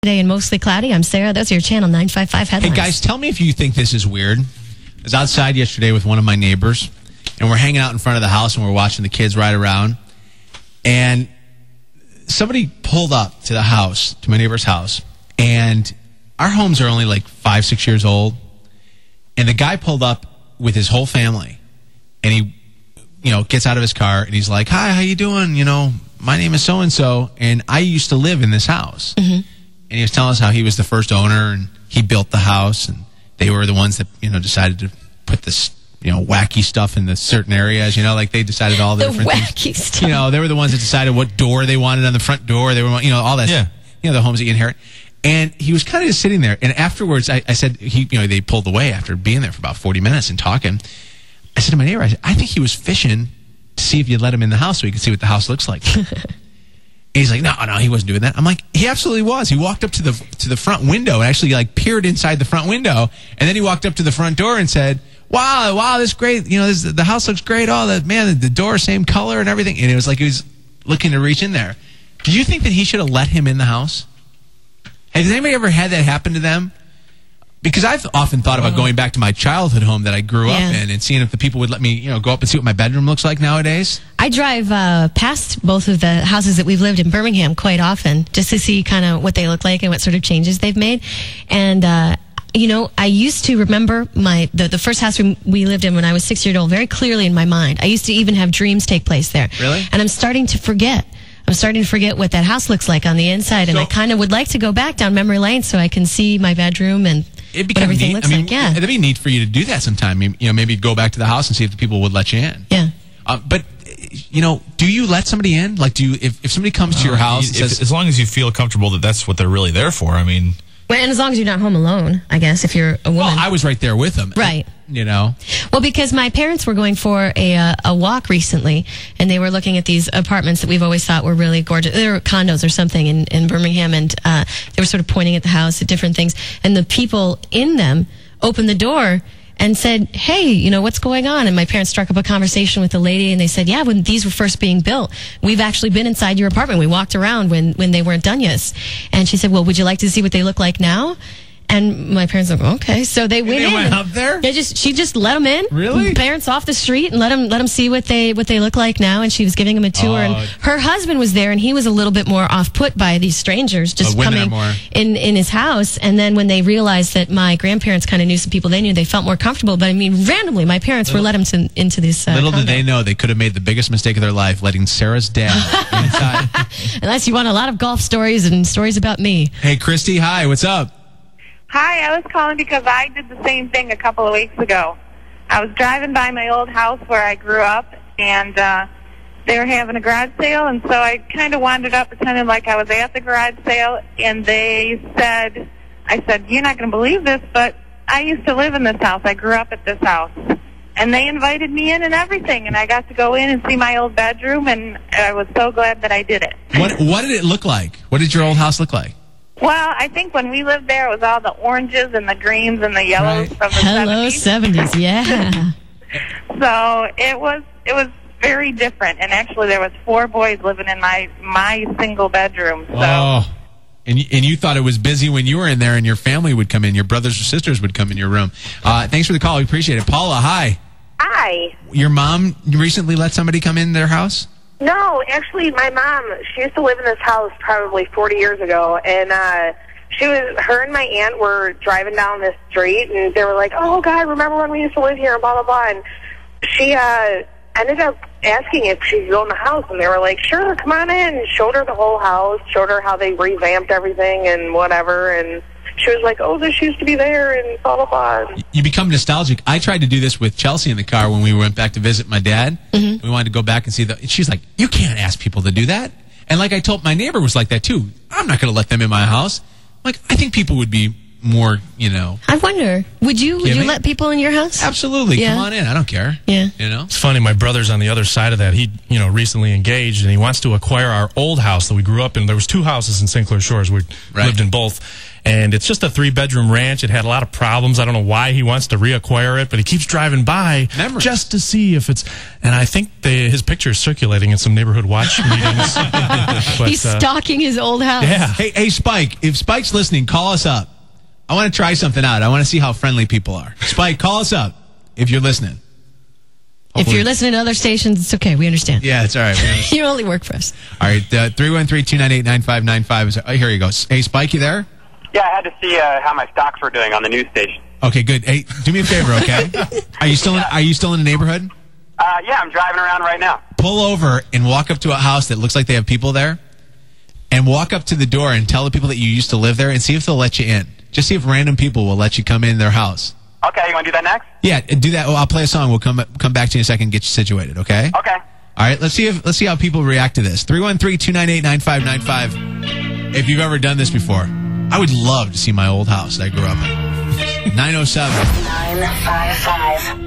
Today and mostly cloudy. I'm Sarah. Those are your Channel 955 headlines. Hey, guys, tell me if you think this is weird. I was outside yesterday with one of my neighbors, and we're hanging out in front of the house, and we're watching the kids ride around. And somebody pulled up to the house, to my neighbor's house, and our homes are only like 5-6 years old. And the guy pulled up with his whole family, and he, gets out of his car, and he's like, "Hi, how you doing? My name is so-and-so, and I used to live in this house." Mm-hmm. And he was telling us how he was the first owner, and he built the house, and they were the ones that, decided to put this, wacky stuff in the certain areas. Like they decided all the different wacky things. Stuff. They were the ones that decided what door they wanted on the front door. They were, all that. Yeah. The homes that you inherit. And he was kind of just sitting there. And afterwards, I said, they pulled away after being there for about 40 minutes and talking. I said to my neighbor, I think he was fishing to see if you'd let him in the house so he could see what the house looks like. He's like, no, he wasn't doing that. I'm like, he absolutely was. He walked up to the front window and actually peered inside the front window. And then he walked up to the front door and said, wow, this is great. The house looks great. Oh, the door, same color and everything. And it was like he was looking to reach in there. Do you think that he should have let him in the house? Has anybody ever had that happen to them? Because I've often thought about going back to my childhood home that I grew up in and seeing if the people would let me, go up and see what my bedroom looks like nowadays. I drive past both of the houses that we've lived in Birmingham quite often just to see kind of what they look like and what sort of changes they've made. And, I used to remember the first house we lived in when I was 6 years old very clearly in my mind. I used to even have dreams take place there. Really? And I'm starting to forget. What that house looks like on the inside, and I kind of would like to go back down memory lane so I can see my bedroom and what everything looks like. Yeah, it'd be neat for you to do that sometime. Maybe go back to the house and see if the people would let you in. Yeah. But do you let somebody in? Like, if somebody comes to your house and says, as long as you feel comfortable that that's what they're really there for. Well, and as long as you're not home alone, I guess, if you're a woman. Well, I was right there with them. Right. Well, because my parents were going for a walk recently, and they were looking at these apartments that we've always thought were really gorgeous. They were condos or something in Birmingham, and they were sort of pointing at the house at different things. And the people in them opened the door and said, "Hey, what's going on?" And my parents struck up a conversation with the lady, and they said, "Yeah, when these were first being built, we've actually been inside your apartment. We walked around when they weren't done yet." And she said, "Well, would you like to see what they look like now?" And my parents were like, okay. So they went in. They went up there? She just let them in. Really? Parents off the street and let them see what they look like now. And she was giving them a tour. And her husband was there, and he was a little bit more off-put by these strangers just coming in his house. And then when they realized that my grandparents kind of knew some people they knew, they felt more comfortable. But randomly, my parents were let them into this Little condo. did they know they could have made the biggest mistake of their life, letting Sarah's dad inside. Unless you want a lot of golf stories and stories about me. Hey, Christy, hi, what's up? Hi, I was calling because I did the same thing a couple of weeks ago. I was driving by my old house where I grew up, and they were having a garage sale, and so I kind of wandered up pretending like I was at the garage sale, and I said, "You're not going to believe this, but I used to live in this house. I grew up at this house." And they invited me in and everything, and I got to go in and see my old bedroom, and I was so glad that I did it. What did it look like? What did your old house look like? Well, I think when we lived there, it was all the oranges and the greens and the yellows from the 70s. Hello, 70s, yeah. So it was very different, and actually there was 4 boys living in my single bedroom. So. Oh, and you thought it was busy when you were in there, and your family would come in, your brothers or sisters would come in your room. Thanks for the call, we appreciate it. Paula, hi. Hi. Your mom recently let somebody come in their house? No, actually, my mom, she used to live in this house probably 40 years ago, and her and my aunt were driving down this street, and they were like, "Oh, God, remember when we used to live here," and blah, blah, blah, and she ended up asking if she could go in the house, and they were like, "Sure, come on in," and showed her the whole house, showed her how they revamped everything and whatever, and she was like, "Oh, this used to be there," and blah, blah, blah. You become nostalgic. I tried to do this with Chelsea in the car when we went back to visit my dad. Mm-hmm. We wanted to go back and see she's like, "You can't ask people to do that." And like I told my neighbor was like that too. I'm not going to let them in my house. Like, I think people would be more, I wonder, would you let people in your house? Absolutely. Yeah. Come on in. I don't care. Yeah. It's funny. My brother's on the other side of that. He, recently engaged, and he wants to acquire our old house that we grew up in. There was 2 houses in St. Clair Shores. We lived in both. And it's just a 3-bedroom ranch. It had a lot of problems. I don't know why he wants to reacquire it, but he keeps driving by just to see if it's. And I think his picture is circulating in some neighborhood watch meetings. But, he's stalking his old house. Yeah. Hey, Spike. If Spike's listening, call us up. I want to try something out. I want to see how friendly people are. Spike, call us up if you're listening. If you're listening to other stations, it's okay. We understand. Yeah, it's all right. You only work for us. All right, 313-298-9595. Here you go. Hey, Spike, you there? Yeah, I had to see how my stocks were doing on the news station. Okay, good. Hey, do me a favor, okay? Are you still in the neighborhood? Yeah, I'm driving around right now. Pull over and walk up to a house that looks like they have people there, and walk up to the door and tell the people that you used to live there and see if they'll let you in. Just see if random people will let you come in their house. Okay, you want to do that next? Yeah, do that. Well, I'll play a song. We'll come back to you in a second and get you situated, okay? Okay. All right, let's see how people react to this. 313-298-9595. If you've ever done this before. I would love to see my old house that I grew up in. 907. 955.